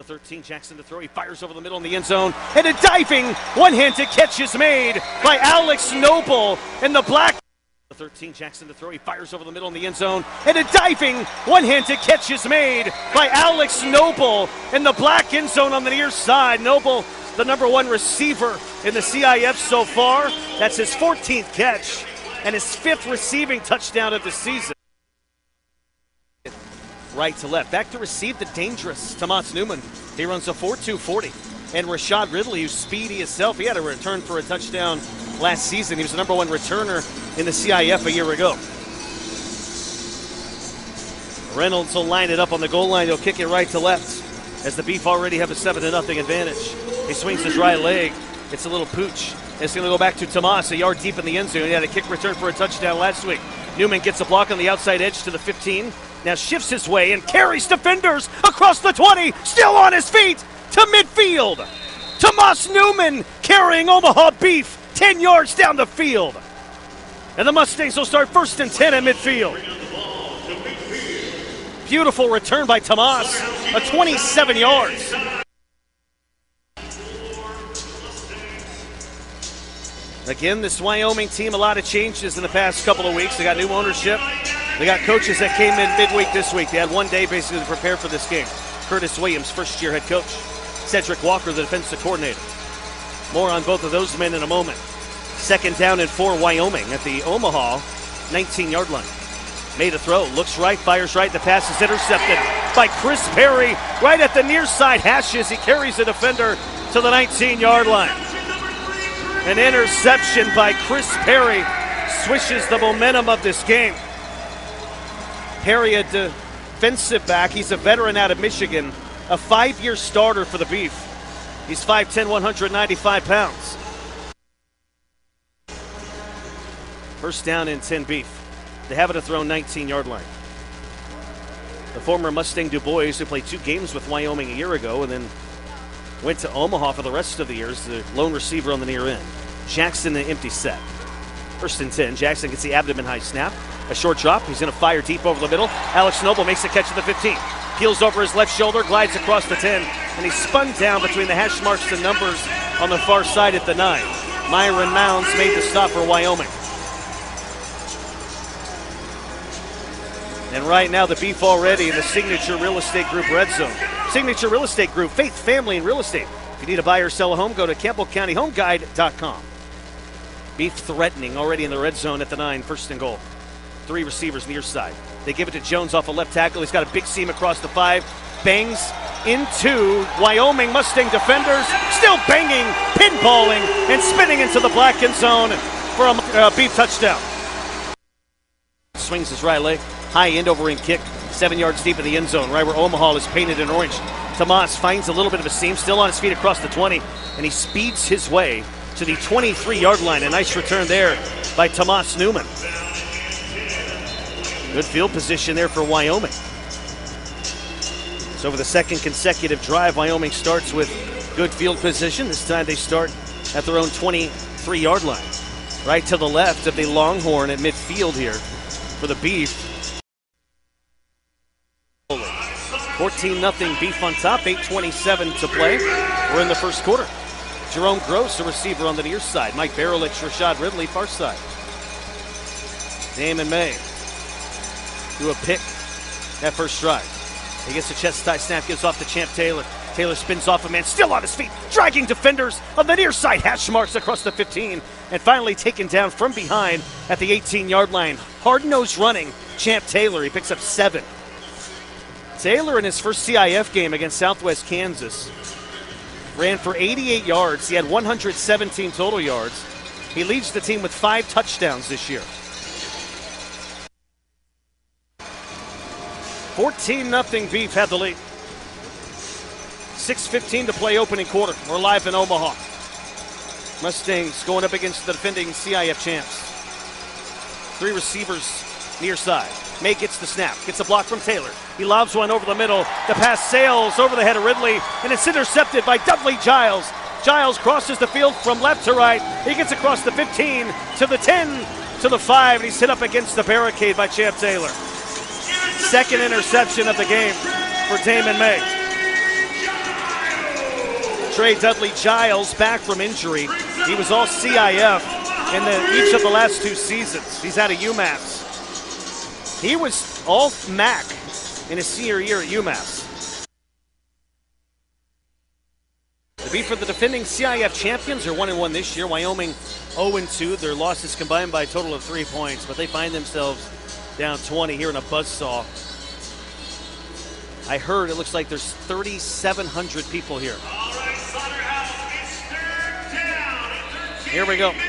13, Jackson to throw. He fires over the middle in the end zone. And a diving one-handed catch is made by Alex Noble in the black. 13, Jackson to throw. He fires over the middle in the end zone. And a diving one-handed catch is made by Alex Noble in the black end zone on the near side. Noble, the #1 receiver in the CIF so far. That's his 14th catch and his 5th receiving touchdown of the season. Right to left. Back to receive the dangerous Tomas Newman. He runs a 4.2 40. And Rashad Ridley, who's speedy himself, he had a return for a touchdown last season. He was the #1 returner in the CIF a year ago. Reynolds will line it up on the goal line. He'll kick it right to left as the Beef already have a 7-0 advantage. He swings his right leg. It's a little pooch. It's going to go back to Tomas, a yard deep in the end zone. He had a kick return for a touchdown last week. Newman gets a block on the outside edge to the 15. Now shifts his way and carries defenders across the 20. Still on his feet to midfield. Tomas Newman carrying Omaha Beef 10 yards down the field. And the Mustangs will start 1st and 10 at midfield. Beautiful return by Tomas, a 27 yards. Again, this Wyoming team, a lot of changes in the past couple of weeks. They got new ownership. They got coaches that came in midweek this week. They had one day basically to prepare for this game. Curtis Williams, first-year head coach. Cedric Walker, the defensive coordinator. More on both of those men in a moment. 2nd down and 4, Wyoming at the Omaha 19-yard line. Made a throw, looks right, fires right. The pass is intercepted by Chris Perry right at the near side hashes. He carries the defender to the 19-yard line. An interception by Chris Perry swishes the momentum of this game. Perry, a defensive back. He's a veteran out of Michigan, a 5-year starter for the Beef. He's 5'10", 195 pounds. 1st down and 10 Beef. They have it to throw 19-yard line. The former Mustang Du Bois, who played 2 games with Wyoming a year ago and then went to Omaha for the rest of the years, the lone receiver on the near end. Jackson, an empty set. 1st and 10. Jackson gets the abdomen high snap. A short drop. He's going to fire deep over the middle. Alex Noble makes the catch at the 15. Peels over his left shoulder, glides across the 10, and he's spun down between the hash marks and numbers on the far side at the 9. Myron Mounds made the stop for Wyoming. And right now the Beef already in the Signature Real Estate Group red zone. Signature Real Estate Group, faith, family, and real estate. If you need to buy or sell a home, go to CampbellCountyHomeGuide.com. Beef threatening already in the red zone at the 9, 1st and goal. 3 receivers near side. They give it to Jones off a left tackle. He's got a big seam across the 5. Bangs into Wyoming Mustang defenders. Still banging, pinballing, and spinning into the black end zone for a Beef touchdown. Swings his right leg. High end over end kick. 7 yards deep in the end zone, right where Omaha is painted in orange. Tomas finds a little bit of a seam. Still on his feet across the 20. And he speeds his way to the 23-yard line. A nice return there by Tomas Newman. Good field position there for Wyoming. So for the 2nd consecutive drive, Wyoming starts with good field position. This time they start at their own 23-yard line. Right to the left of the Longhorn at midfield here for the Beef. 14-0 Beef on top, 8:27 to play. We're in the 1st quarter. Jerome Gross, a receiver on the near side. Mike Barelich, Rashad Ridley, far side. Damon May do a pick that first drive. He gets a chest tie snap, gives off to Champ Taylor. Taylor spins off a man, still on his feet, dragging defenders on the near side, hash marks across the 15, and finally taken down from behind at the 18-yard line. Hard-nosed running, Champ Taylor. He picks up 7. Taylor in his first CIF game against Southwest Kansas ran for 88 yards. He had 117 total yards. He leads the team with 5 touchdowns this year. 14-0 Beef had the lead. 6:15 to play opening quarter. We're live in Omaha. Mustangs going up against the defending CIF champs. 3 receivers near side. May gets the snap, gets a block from Taylor. He lobs one over the middle. The pass sails over the head of Ridley, and it's intercepted by Dudley Giles. Giles crosses the field from left to right. He gets across the 15 to the 10 to the 5, and he's hit up against the barricade by Champ Taylor. 2nd interception of the game for Damon May. Trey Dudley Giles back from injury. He was all CIF in each of the last 2 seasons. He's out of UMass. He was all MAC in his senior year at UMass. To be for the defending CIF champions, are 1-1 this year. Wyoming 0-2. Their losses combined by a total of 3 points, but they find themselves down 20 here in a buzzsaw. I heard it looks like there's 3,700 people here. Here we go.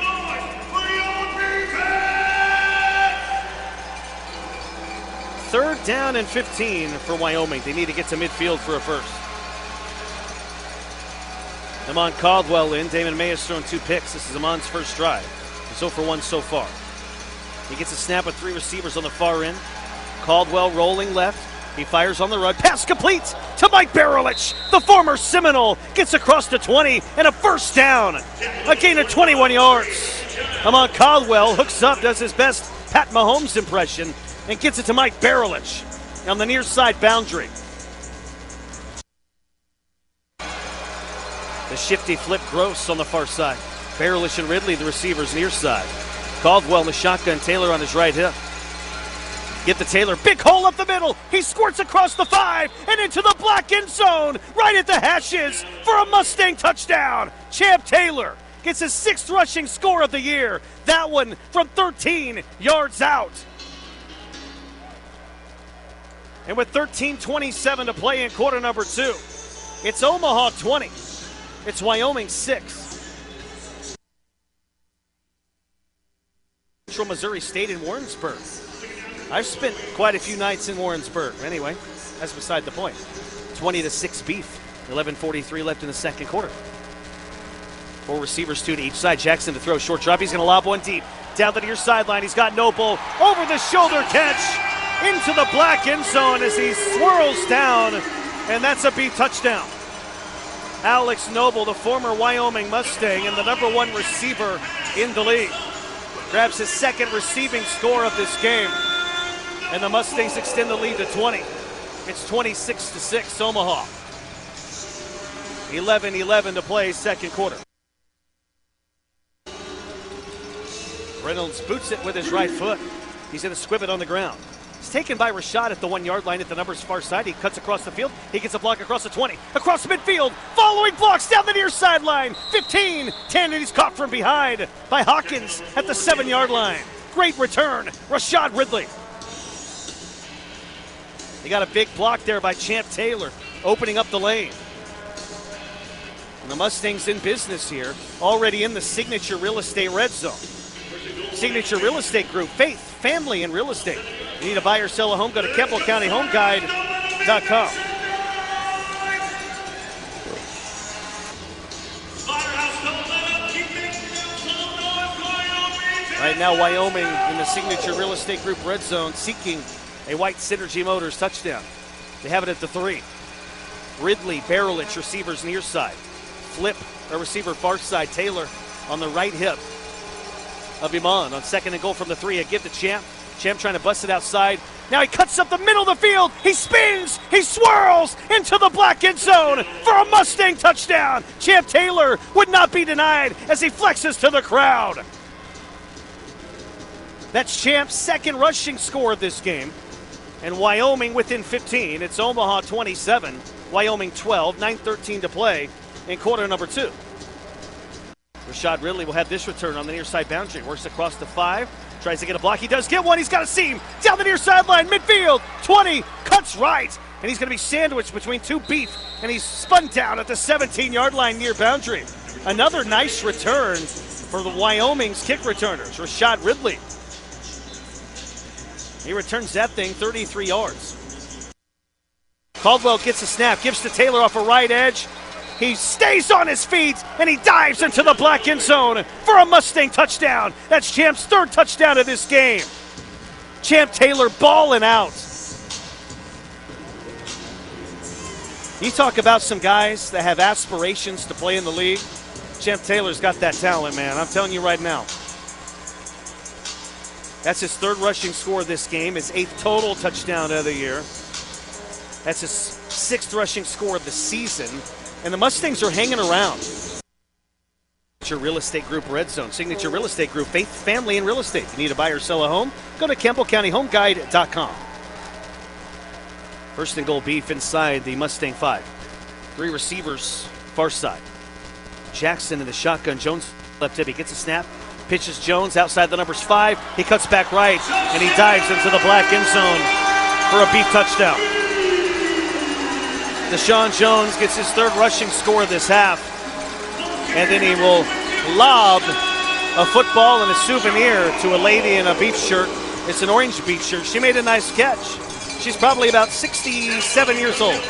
Third down and 15 for Wyoming. They need to get to midfield for a first. Amon Caldwell in. Damon May has thrown 2 picks. This is Amon's first drive. He's 0 for 1 so far. He gets a snap with 3 receivers on the far end. Caldwell rolling left. He fires on the run. Pass complete to Mike Barulich. The former Seminole gets across the 20 and a first down. A gain of 21 yards. Amon Caldwell hooks up, does his best Pat Mahomes impression, and gets it to Mike Barulich on the near side boundary. The shifty flip Gross on the far side. Barulich and Ridley, the receivers near side. Caldwell in the shotgun, Taylor on his right hip. Get the Taylor, big hole up the middle. He squirts across the 5 and into the black end zone, right at the hashes for a Mustang touchdown. Champ Taylor gets his 6th rushing score of the year. That one from 13 yards out. And with 13:27 to play in quarter number 2, it's Omaha 20. It's Wyoming 6. Central Missouri State in Warrensburg. I've spent quite a few nights in Warrensburg. Anyway, that's beside the point. 20-6 beef. 11:43 left in the second quarter. 4 receivers, 2 to each side. Jackson to throw, short drop. He's going to lob one deep. Down the near sideline. He's got Noble. Over the shoulder catch into the black end zone as he swirls down. And that's a beef touchdown. Alex Noble, the former Wyoming Mustang and the #1 receiver in the league, grabs his 2nd receiving score of this game. And the Mustangs extend the lead to 20. It's 26-6 Omaha. 11:11 to play, second quarter. Reynolds boots it with his right foot. He's going to squib it on the ground. He's taken by Rashad at the 1-yard line at the numbers far side. He cuts across the field. He gets a block across the 20. Across midfield. Following blocks down the near sideline. 15, 10, and he's caught from behind by Hawkins at the 7-yard line. Great return. Rashad Ridley. They got a big block there by Champ Taylor, opening up the lane. And the Mustangs in business here, already in the Signature Real Estate red zone. Signature Real Estate Group, faith, family, and real estate. You need to buy or sell a home, go to KempbellCountyHomeGuide.com. Right now, Wyoming in the Signature Real Estate Group red zone seeking a White Synergy Motors touchdown. They have it at the 3. Ridley, Barulich, receivers near side. Flip, a receiver far side. Taylor on the right hip of Iman on 2nd and goal from the 3. A give to Champ. Champ trying to bust it outside. Now he cuts up the middle of the field. He spins. He swirls into the black end zone for a Mustang touchdown. Champ Taylor would not be denied as he flexes to the crowd. That's Champ's 2nd rushing score of this game. And Wyoming within 15. It's Omaha 27, Wyoming 12, 9:13 to play in quarter number 2. Rashad Ridley will have this return on the near side boundary. Works across the 5, tries to get a block. He does get one. He's got a seam down the near sideline, midfield, 20, cuts right. And he's going to be sandwiched between 2 beef. And he's spun down at the 17-yard line near boundary. Another nice return for the Wyoming's kick returners, Rashad Ridley. He returns that thing 33 yards. Caldwell gets a snap, gives to Taylor off a right edge. He stays on his feet, and he dives into the black end zone for a Mustang touchdown. That's Champ's 3rd touchdown of this game. Champ Taylor balling out. You talk about some guys that have aspirations to play in the league. Champ Taylor's got that talent, man. I'm telling you right now. That's his 3rd rushing score of this game, his 8th total touchdown of the year. That's his 6th rushing score of the season. And the Mustangs are hanging around. Signature Real Estate Group Red Zone. Signature Real Estate Group, faith, family, and real estate. If you need to buy or sell a home, go to CampbellCountyHomeGuide.com. First and goal, Beef inside the Mustang 5. 3 receivers, far side. Jackson in the shotgun. Jones left hip. He gets a snap. Pitches Jones outside the numbers 5. He cuts back right, and he dives into the black end zone for a Beef touchdown. Deshaun Jones gets his 3rd rushing score this half. And then he will lob a football and a souvenir to a lady in a Beef shirt. It's an orange Beef shirt. She made a nice catch. She's probably about 67 years old.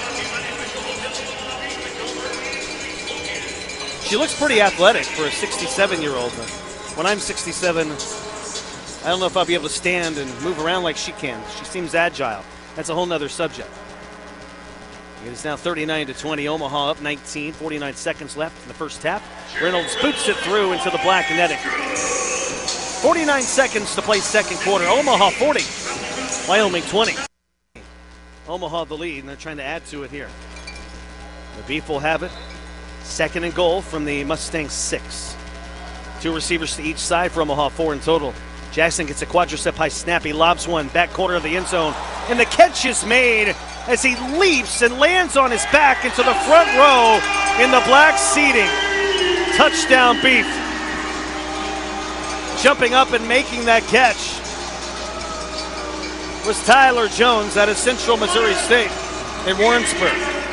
She looks pretty athletic for a 67-year-old. But when I'm 67, I don't know if I'll be able to stand and move around like she can. She seems agile. That's a whole nother subject. It is now 39-20. Omaha up 19. 49 seconds left in the first half. Reynolds boots it through into the black netting. 49 seconds to play second quarter. Omaha 40. Wyoming 20. Omaha the lead, and they're trying to add to it here. The Beef will have it. Second and goal from the Mustang 6. 2 receivers to each side for Omaha, 4 in total. Jackson gets a quadricep high snap. He lobs one back corner of the end zone, and the catch is made as he leaps and lands on his back into the front row in the black seating. Touchdown Beef. Jumping up and making that catch was Tyler Jones out of Central Missouri State in Warrensburg.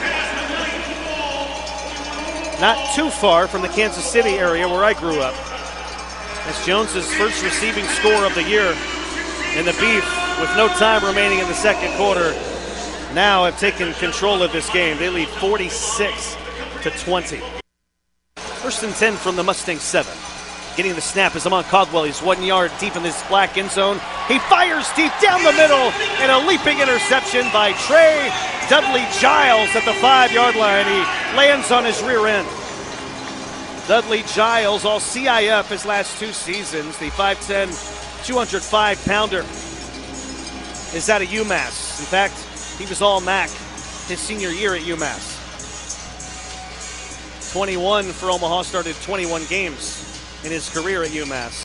Not too far from the Kansas City area where I grew up. That's Jones's first receiving score of the year. And the Beef, with no time remaining in the second quarter, now have taken control of this game. They lead 46-20. First and 10 from the Mustang 7. Getting the snap is Amon Caldwell. He's 1 yard deep in this black end zone. He fires deep down the middle, and a leaping interception by Trey Dudley Giles at the 5-yard line. He lands on his rear end. Dudley Giles, all CIF his last 2 seasons. The 5'10", 205-pounder is out of UMass. In fact, he was all MAC his senior year at UMass. 21 for Omaha, started 21 games in his career at UMass.